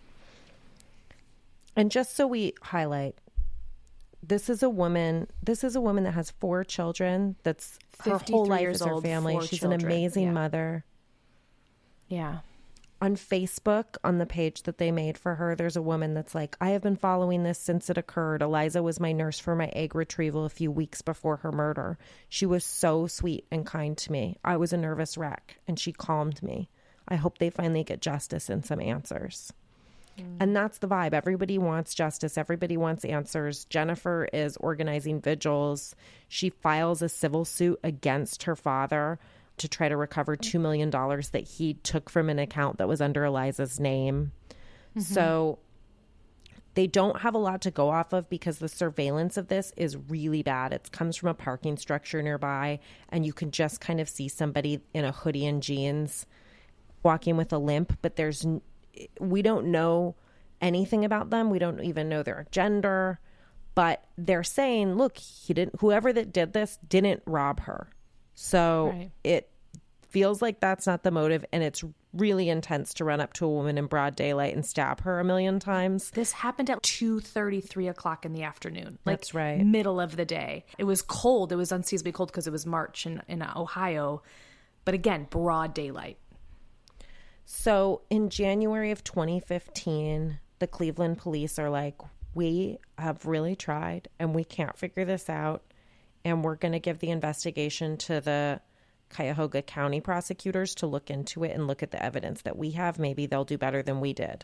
And just so we highlight, this is a woman, this is a woman that has four children. That's her whole life is her old, family. four She's children. an amazing Yeah. mother. Yeah. On Facebook, on the page that they made for her, there's a woman that's like, I have been following this since it occurred. Eliza was my nurse for my egg retrieval a few weeks before her murder. She was so sweet and kind to me. I was a nervous wreck, and she calmed me. I hope they finally get justice and some answers. Mm. And that's the vibe. Everybody wants justice. Everybody wants answers. Jennifer is organizing vigils. She files a civil suit against her father to try to recover two million dollars that he took from an account that was under Eliza's name. Mm-hmm. So they don't have a lot to go off of because the surveillance of this is really bad. It comes from a parking structure nearby, and you can just kind of see somebody in a hoodie and jeans walking with a limp, but there's we don't know anything about them. We don't even know their gender, but they're saying, look, he didn't, whoever that did this didn't rob her. So right. It feels like that's not the motive, and it's really intense to run up to a woman in broad daylight and stab her a million times. This happened at two thirty, three o'clock in the afternoon. Like that's right. Middle of the day. It was cold. It was unseasonably cold because it was March in, in Ohio. But again, broad daylight. So in January of twenty fifteen, the Cleveland police are like, we have really tried and we can't figure this out. And we're going to give the investigation to the Cuyahoga County prosecutors to look into it and look at the evidence that we have. Maybe they'll do better than we did.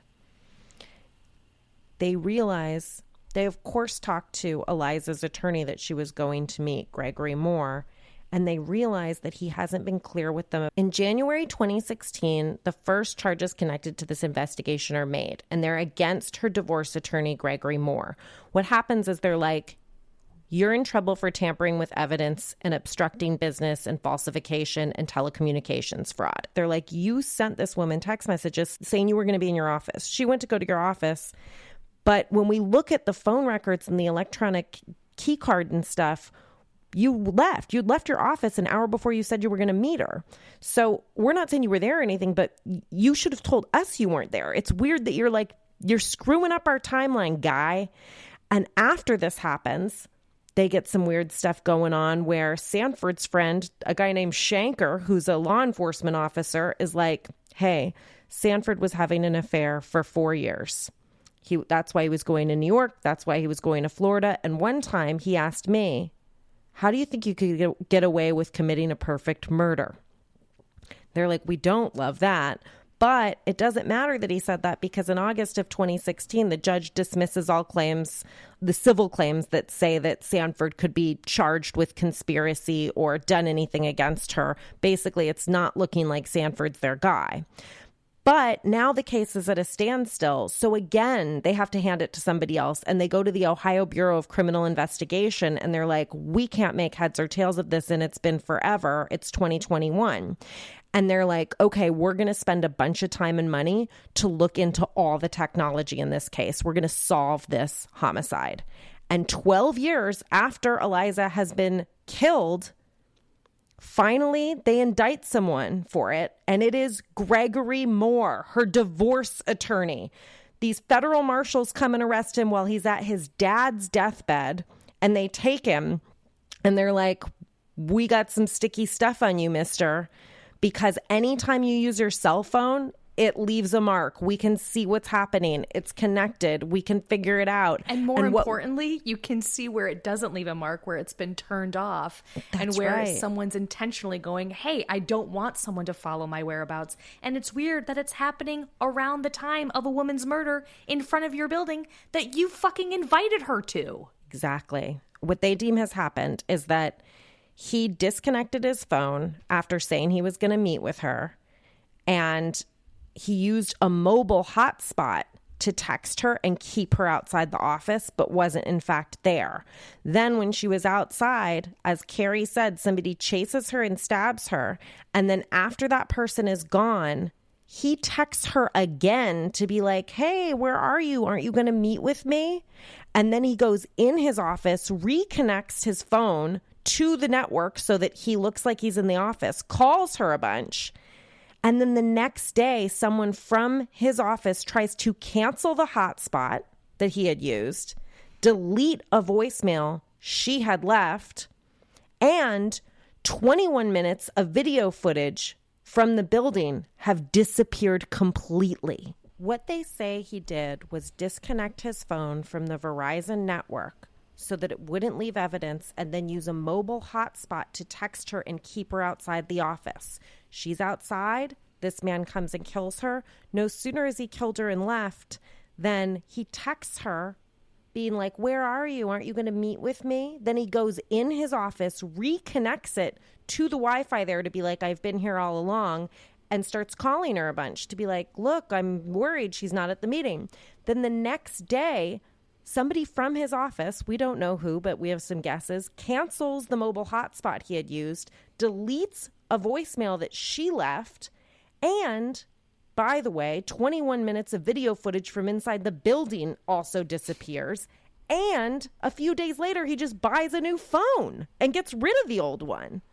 They realize, they of course talked to Eliza's attorney that she was going to meet, Gregory Moore, and they realize that he hasn't been clear with them. In January twenty sixteen, the first charges connected to this investigation are made, and they're against her divorce attorney, Gregory Moore. What happens is they're like, you're in trouble for tampering with evidence and obstructing business and falsification and telecommunications fraud. They're like, you sent this woman text messages saying you were going to be in your office. She went to go to your office. But when we look at the phone records and the electronic key card and stuff, you left. You'd left your office an hour before you said you were going to meet her. So we're not saying you were there or anything, but you should have told us you weren't there. It's weird that you're like, you're screwing up our timeline, guy. And after this happens, they get some weird stuff going on where Sanford's friend, a guy named Shanker, who's a law enforcement officer, is like, hey, Sanford was having an affair for four years. He, that's why he was going to New York. That's why he was going to Florida. And one time he asked me, how do you think you could get, get away with committing a perfect murder? They're like, we don't love that. But it doesn't matter that he said that because in August of twenty sixteen, the judge dismisses all claims, the civil claims that say that Sanford could be charged with conspiracy or done anything against her. Basically, it's not looking like Sanford's their guy. But now the case is at a standstill. So again, they have to hand it to somebody else. And they go to the Ohio Bureau of Criminal Investigation and they're like, we can't make heads or tails of this. And it's been forever. It's twenty twenty-one. And they're like, okay, we're going to spend a bunch of time and money to look into all the technology in this case. We're going to solve this homicide. And twelve years after Eliza has been killed, finally, they indict someone for it, and it is Gregory Moore, her divorce attorney. These federal marshals come and arrest him while he's at his dad's deathbed, and they take him, and they're like, we got some sticky stuff on you, mister, because anytime you use your cell phone, it leaves a mark. We can see what's happening. It's connected. We can figure it out. And more and what, importantly, you can see where it doesn't leave a mark, where it's been turned off, That's and where right. someone's intentionally going, hey, I don't want someone to follow my whereabouts. And it's weird that it's happening around the time of a woman's murder in front of your building that you fucking invited her to. Exactly. What they deem has happened is that he disconnected his phone after saying he was going to meet with her, and he used a mobile hotspot to text her and keep her outside the office, but wasn't in fact there. Then when she was outside, as Carrie said, somebody chases her and stabs her. And then after that person is gone, he texts her again to be like, hey, where are you? Aren't you going to meet with me? And then he goes in his office, reconnects his phone to the network so that he looks like he's in the office, calls her a bunch. And then the next day, someone from his office tries to cancel the hotspot that he had used, delete a voicemail she had left, and twenty-one minutes of video footage from the building have disappeared completely. What they say he did was disconnect his phone from the Verizon network so that it wouldn't leave evidence, and then use a mobile hotspot to text her and keep her outside the office. She's outside. This man comes and kills her. No sooner has he killed her and left than he texts her being like, where are you? Aren't you going to meet with me? Then he goes in his office, reconnects it to the Wi-Fi there to be like, I've been here all along, and starts calling her a bunch to be like, look, I'm worried she's not at the meeting. Then the next day, somebody from his office, we don't know who, but we have some guesses, cancels the mobile hotspot he had used, deletes a voicemail that she left, and, by the way, twenty-one minutes of video footage from inside the building also disappears. And a few days later, he just buys a new phone and gets rid of the old one.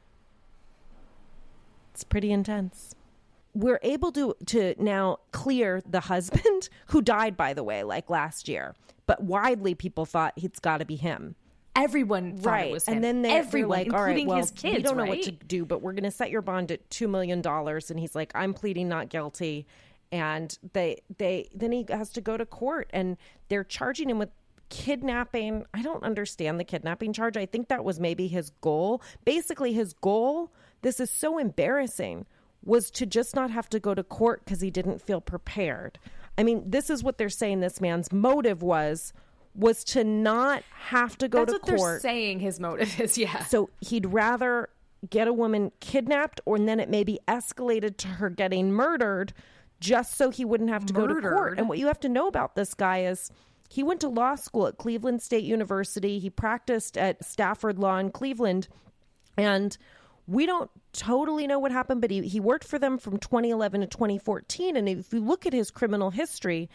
It's pretty intense. We're able to, to now clear the husband, who died, by the way, like last year. But widely, people thought it's got to be him. Everyone thought right. it was him. And then they're, Everyone, they're like, all right, including well, his kids, we don't know right? what to do, but we're going to set your bond at two million dollars. And he's like, I'm pleading not guilty. And they, they, then he has to go to court, and they're charging him with kidnapping. I don't understand the kidnapping charge. I think that was maybe his goal. Basically, his goal, this is so embarrassing, was to just not have to go to court because he didn't feel prepared. I mean, this is what they're saying this man's motive was, was to not have to go That's to what court. They're saying his motive is, yeah. So he'd rather get a woman kidnapped, or then it maybe escalated to her getting murdered, just so he wouldn't have to Murdered? go to court. And what you have to know about this guy is he went to law school at Cleveland State University. He practiced at Stafford Law in Cleveland. And we don't totally know what happened, but he, he worked for them from twenty eleven to twenty fourteen. And if you look at his criminal history,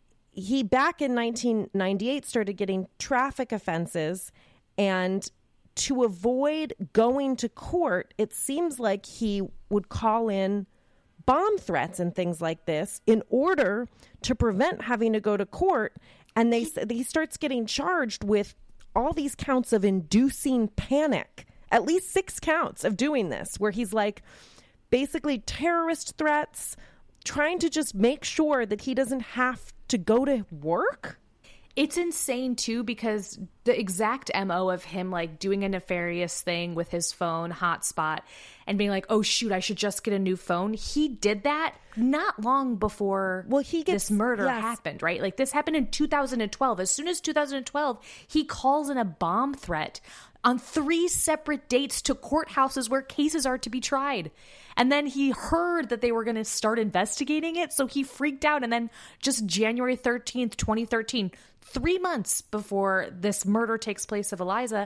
he back in nineteen ninety-eight started getting traffic offenses. And to avoid going to court, it seems like he would call in bomb threats and things like this in order to prevent having to go to court. And they he starts getting charged with all these counts of inducing panic, at least six counts of doing this, where he's like basically terrorist threats, trying to just make sure that he doesn't have to go to work. It's insane, too, because the exact M O of him, like, doing a nefarious thing with his phone hotspot and being like, oh, shoot, I should just get a new phone. He did that not long before well, he gets, this murder yes. happened, right? Like, this happened in two thousand twelve. As soon as two thousand twelve, he calls in a bomb threat on three separate dates to courthouses where cases are to be tried. And then he heard that they were going to start investigating it, so he freaked out. And then just January thirteenth, twenty thirteen, three months before this murder takes place of Eliza,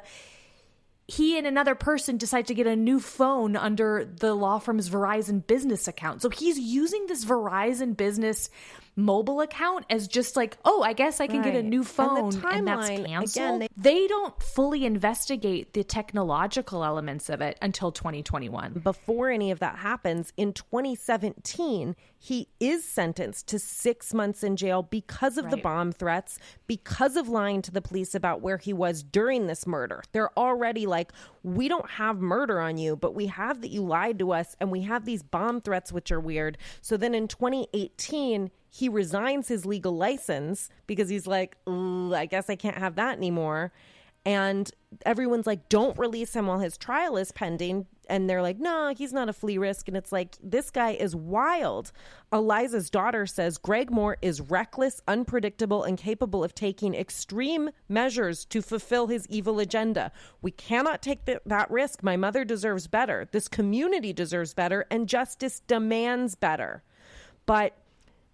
he and another person decide to get a new phone under the law firm's Verizon business account. So he's using this Verizon business mobile account as just like, oh, I guess I can right. get a new phone, and, and that's timeline, canceled. Again, they-, they don't fully investigate the technological elements of it until twenty twenty-one. Before any of that happens, in twenty seventeen, he is sentenced to six months in jail because of Right. the bomb threats, because of lying to the police about where he was during this murder. They're already like, we don't have murder on you, but we have that you lied to us, and we have these bomb threats, which are weird. So then in twenty eighteen, he resigns his legal license because he's like, I guess I can't have that anymore. And everyone's like, don't release him while his trial is pending. And they're like, no, he's not a flea risk. And it's like, this guy is wild. Eliza's daughter says Greg Moore is reckless, unpredictable, and capable of taking extreme measures to fulfill his evil agenda. We cannot take th- that risk. My mother deserves better. This community deserves better, and justice demands better. But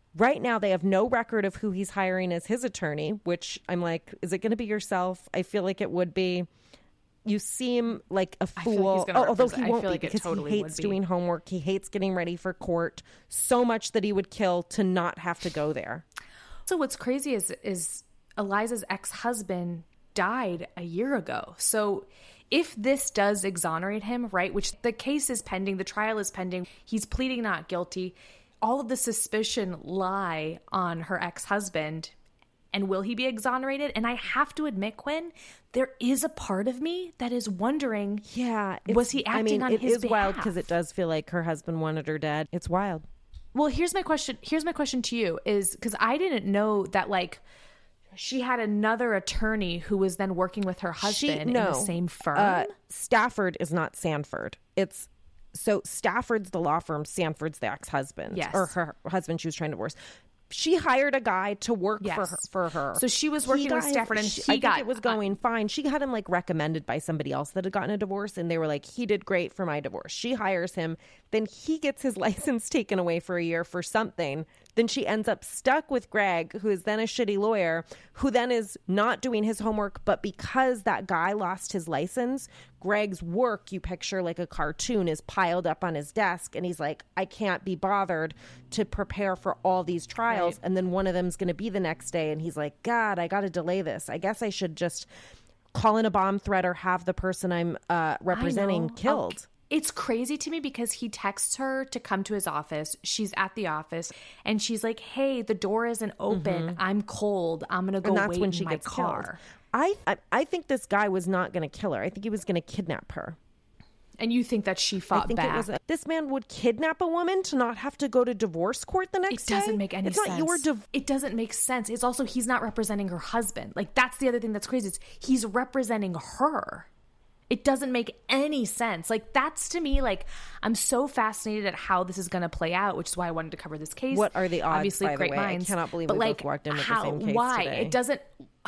Right now, they have no record of who he's hiring as his attorney, which I'm like, is it going to be yourself? I feel like it would be. You seem like a I feel like fool. he's gonna Oh, although represent- he I won't feel be like it because totally he would hates be. doing homework. He hates getting ready for court so much that he would kill to not have to go there. So what's crazy is is Eliza's ex-husband died a year ago. So if this does exonerate him, right, which the case is pending, the trial is pending, he's pleading not guilty, all of the suspicion lie on her ex-husband. And will he be exonerated? And I have to admit, Quinn, there is a part of me that is wondering, Yeah. was he acting I mean, on it his is wild behalf? because it does feel like her husband wanted her dead. It's wild. Well, here's my question. Here's my question to you is because I didn't know that, like, she had another attorney who was then working with her husband in the same firm. Uh, Stafford is not Sanford. It's so Stafford's the law firm. Sanford's the ex-husband. Yes. Or her husband she was trying to divorce. She hired a guy to work Yes. for her, for her. So she was He working got with his- Stafford, and she- he I think got- it was going fine. She had him like recommended by somebody else that had gotten a divorce, and they were like, he did great for my divorce. She hires him. Then he gets his license taken away for a year for something. Then she ends up stuck with Greg, who is then a shitty lawyer, who then is not doing his homework. But because that guy lost his license, Greg's work, you picture like a cartoon, is piled up on his desk. And he's like, I can't be bothered to prepare for all these trials. Right. And then one of them's going to be the next day. And he's like, God, I got to delay this. I guess I should just call in a bomb threat or have the person I'm uh, representing I know. killed. It's crazy to me because he texts her to come to his office. She's at the office and she's like, hey, the door isn't open. I'm cold. I'm going to go And that's wait when in she my gets car. killed. I, I I think this guy was not going to kill her. I think he was going to kidnap her. And you think that she fought I think back. it was a, this man would kidnap a woman to not have to go to divorce court the It next day. doesn't make any it's sense. Not your div- it doesn't make sense. It's also he's not representing her husband. Like that's the other thing that's crazy. Is he's representing her. It doesn't make any sense. Like that's to me, like I'm so fascinated at how this is going to play out, which is why I wanted to cover this case. What are the odds, Obviously, by the great way? I minds. cannot believe but we both like, walked in with the how, same case Why today. it doesn't?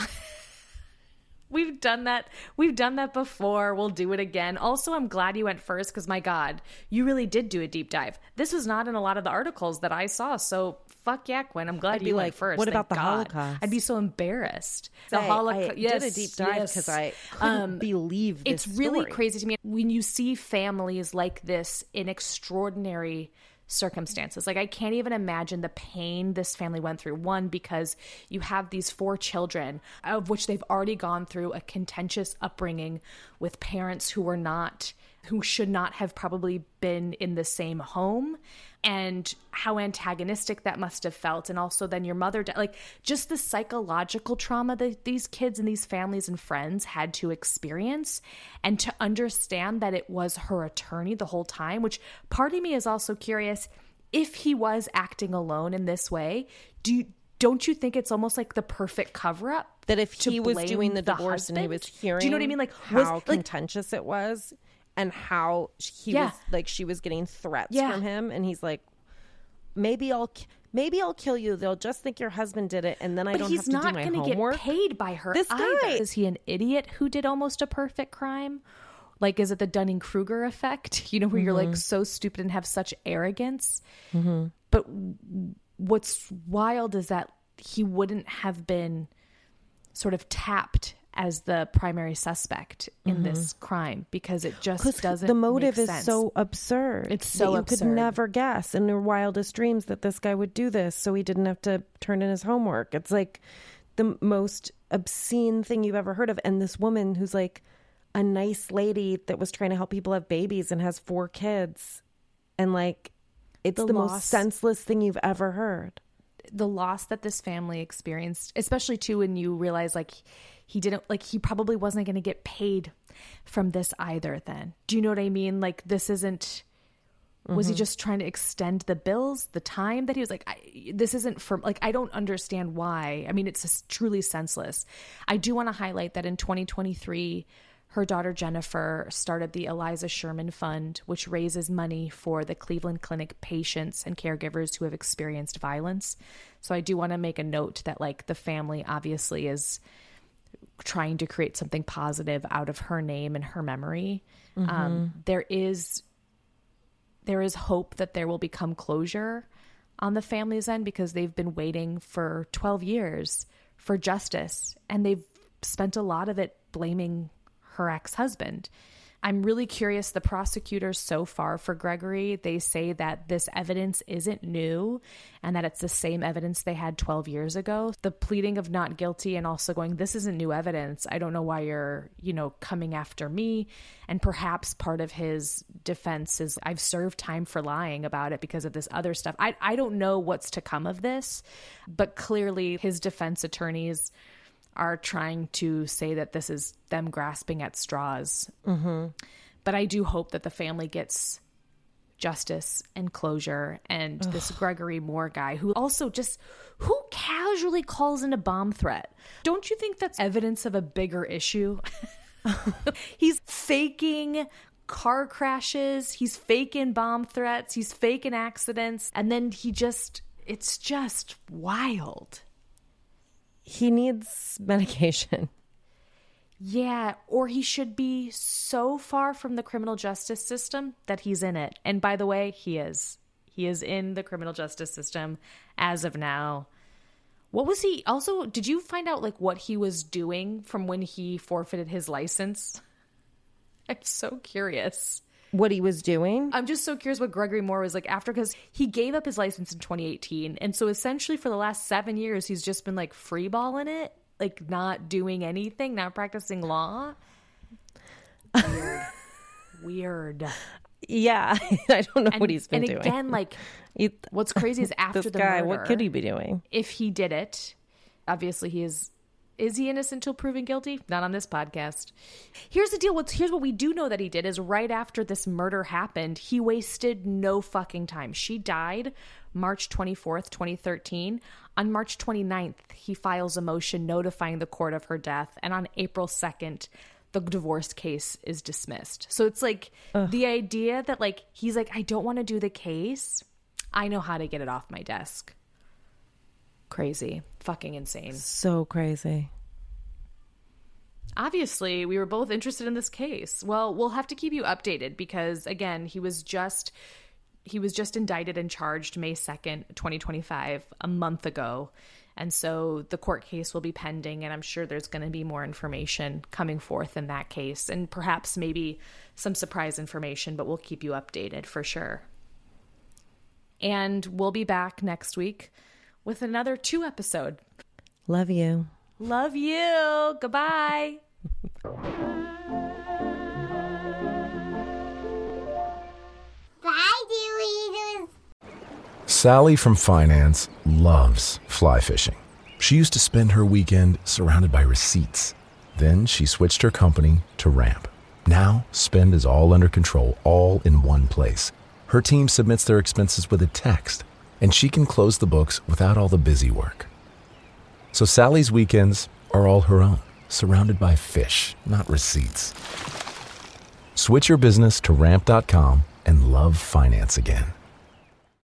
We've done that. We've done that before. We'll do it again. Also, I'm glad you went first because, my God, you really did do a deep dive. This was not in a lot of the articles that I saw. So, fuck yeah, Quinn. I'm glad I'd you be went like, first. what Thank about the God. Holocaust? I'd be so embarrassed. The Say, Holocaust. I Yes, did a deep dive yes. because I couldn't believe this It's really story. crazy to me when you see families like this in extraordinary circumstances. Like I can't even imagine the pain this family went through. One, because you have these four children, of which they've already gone through a contentious upbringing with parents who were not, who should not have probably been in the same home, and how antagonistic that must have felt. And also then your mother, di- like just the psychological trauma that these kids and these families and friends had to experience, and to understand that it was her attorney the whole time, which part of me is also curious if he was acting alone in this way. Do you, don't you think it's almost like the perfect cover up? That if to he was blame doing the the divorce and he husband? was hearing Do you know what I mean? Like, how was- like- contentious it was and how he Yeah. was like she was getting threats Yeah. from him, and he's like, maybe I'll ki- maybe I'll kill you. They'll just think your husband did it, and then I But don't he's have to not do my going to get homework. paid by her This either. guy- Is he an idiot who did almost a perfect crime? Like, is it the Dunning-Kruger effect? You know, where you're Mm-hmm. like so stupid and have such arrogance. Mm-hmm. But what's wild is that he wouldn't have been sort of tapped as the primary suspect in this crime because it just doesn't. The motive make is sense. so absurd. It's so that you absurd. could never guess in your wildest dreams that this guy would do this, so he didn't have to turn in his homework. It's like the most obscene thing you've ever heard of. And this woman who's like a nice lady that was trying to help people have babies and has four kids, and like it's The the, loss. most senseless thing you've ever heard. The loss that this family experienced, especially too when you realize like he didn't, like he probably wasn't going to get paid from this either then. Do you know what I mean? Like this isn't, was he just trying to extend the bills, the time that he was like, I, this isn't for, like, I don't understand why. I mean, it's just truly senseless. I do want to highlight that in twenty twenty-three, her daughter Jennifer started the Eliza Sherman Fund, which raises money for the Cleveland Clinic patients and caregivers who have experienced violence. So I do want to make a note that like the family obviously is trying to create something positive out of her name and her memory. Mm-hmm. Um, there is there is hope that there will become closure on the family's end because they've been waiting for twelve years for justice, and they've spent a lot of it blaming her ex-husband. I'm really curious. The prosecutors so far for Gregory, they say that this evidence isn't new and that it's the same evidence they had twelve years ago. The pleading of not guilty and also going, this isn't new evidence. I don't know why you're, you know, coming after me. And perhaps part of his defense is I've served time for lying about it because of this other stuff. I, I don't know what's to come of this, but clearly his defense attorneys are trying to say that this is them grasping at straws. Mm-hmm. But I do hope that the family gets justice and closure. And Ugh. This Gregory Moore guy who also just, who casually calls in a bomb threat? Don't you think that's evidence of a bigger issue? He's faking car crashes. He's faking bomb threats. He's faking accidents. And then he just, it's just wild. He needs medication. Yeah, or he should be so far from the criminal justice system that he's in it. And by the way, he is. He is in the criminal justice system as of now. What was he also, did you find out like what he was doing from when he forfeited his license? I'm so curious. What he was doing? I'm just so curious what Gregory Moore was like after, because he gave up his license in twenty eighteen. And so essentially for the last seven years, he's just been like freeballing it, like not doing anything, not practicing law. Weird. Weird. Yeah. I don't know and, what he's been and doing. And again, like he, what's crazy is after this the guy, murder, what could he be doing? If he did it, obviously he is... Is he innocent until proven guilty? Not on this podcast. Here's the deal. What's, here's what we do know that he did is right after this murder happened, he wasted no fucking time. She died March twenty-fourth, twenty thirteen. On March twenty-ninth, he files a motion notifying the court of her death. And on April second, the divorce case is dismissed. So it's like Ugh. the idea that like, he's like, I don't want to do the case. I know how to get it off my desk. Crazy. Fucking insane. So crazy. Obviously, we were both interested in this case. Well, we'll have to keep you updated because, again, he was just he was just indicted and charged May second, twenty twenty-five, a month ago. And so the court case will be pending, and I'm sure there's going to be more information coming forth in that case, and perhaps maybe some surprise information, but we'll keep you updated for sure. And we'll be back next week with another two episode. Love you. Love you. Goodbye. Bye, Doritos. Sally from finance loves fly fishing. She used to spend her weekend surrounded by receipts. Then she switched her company to Ramp. Now, spend is all under control, all in one place. Her team submits their expenses with a text, and she can close the books without all the busy work. So Sally's weekends are all her own, surrounded by fish, not receipts. Switch your business to ramp dot com and love finance again.